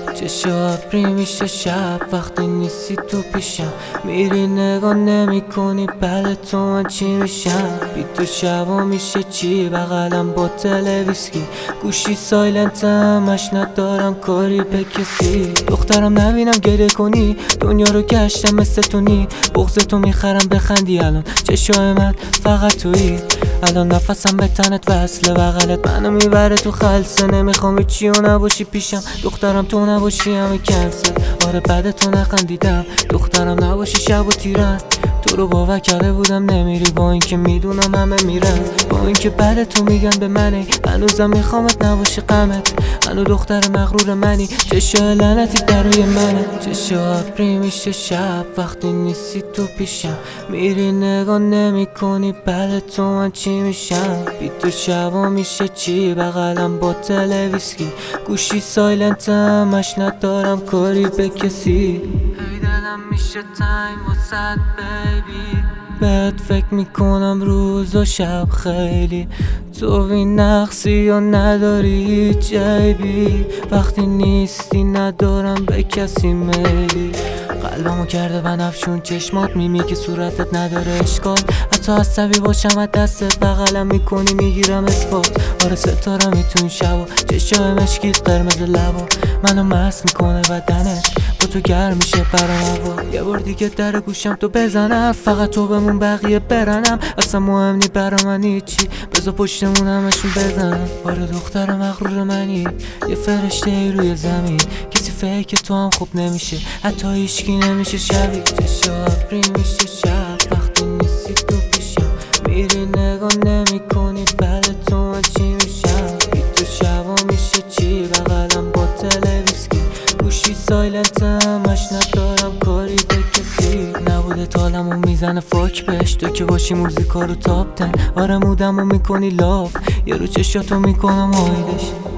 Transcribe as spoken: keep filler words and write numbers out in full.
چشم ابری میشه شب وقتی نیستی تو پیشم، میری نگاه نمی کنی بعد تو من چی میشم؟ بی تو شبا میشه چی بغلم با ویسکی، گوشی سایلنت همش ندارم کاری به کسی. دخترم نبینم گریه کنی، دنیا رو گشتم مثل تو نی، بغض تو میخرم بخندی الان چشای من فقط تویی. الان نفسم به تنت وصله بغلت منو میبره تو خلصه، نمیخوام چی و نباشی پیشم، دخترم تو نباشی همه کنسل. آره بعد تو نخندیدم، دخترم نباشی شب و تیرن، تو رو باور کرده بودم نمیری با اینکه میدونم همه میرن، با اینکه بعد تو میگن به منی هنوزم میخوامت نباشی غمت، هنو دختر مغرور منی چشای لعنتی برای منه. چشای ابری میشه شب وقتی نیستی تو پیشم، میری نگاه نمی کنی بعد تو من چی میشم؟ بی تو شبا میشه چی بغلم با ویسکی، گوشی سایلنت همش ندارم کاری به کسی. هی دلم میشه تنگ واسد بیبی، بهت فکر میکنم روز و شب خیلی، تو بی نقصی یا نداری هیچ عیبی، وقتی نیستی ندارم به کسی میلی. قلبمو کرده بنفشون چشمات، میمی که صورتت نداره اشکال، حتی عصبی باشم از دستت بغلم میکنی میگیرم اثبات. آره ستاره میتون شبا چشای مشکیت قرمز لبا منو مست میکنه بدنت، با تو گرم میشه برام هوا. یه بار دیگه در گوشم تو بزنم، فقط تو بمون بقیه برنم، اصلا مهم نی برا من هیچی، بذار پشتمون همشون بزنم. آره دختر مغرور منی، یه فرشته ای روی زمین، کسی فکر تو هم خوب نمیشه، حتی هیچکی نمیشه شبیه. چشم ابری میشه شب وقتی نیستی تو پیشم، میری نگاه نمی کنی بعد تو من چی میشم؟ بی تو شبا میشه چی بغلم با ویسکی، گوشی سایلنت همش ندارم کاری به کسی. نبوده تالمو میزنه فاک بهش، تو که باشی موزیکا رو تاپ تن. آره مودمو میکنی لاف، یه رو چشاتو میکنم آیدش.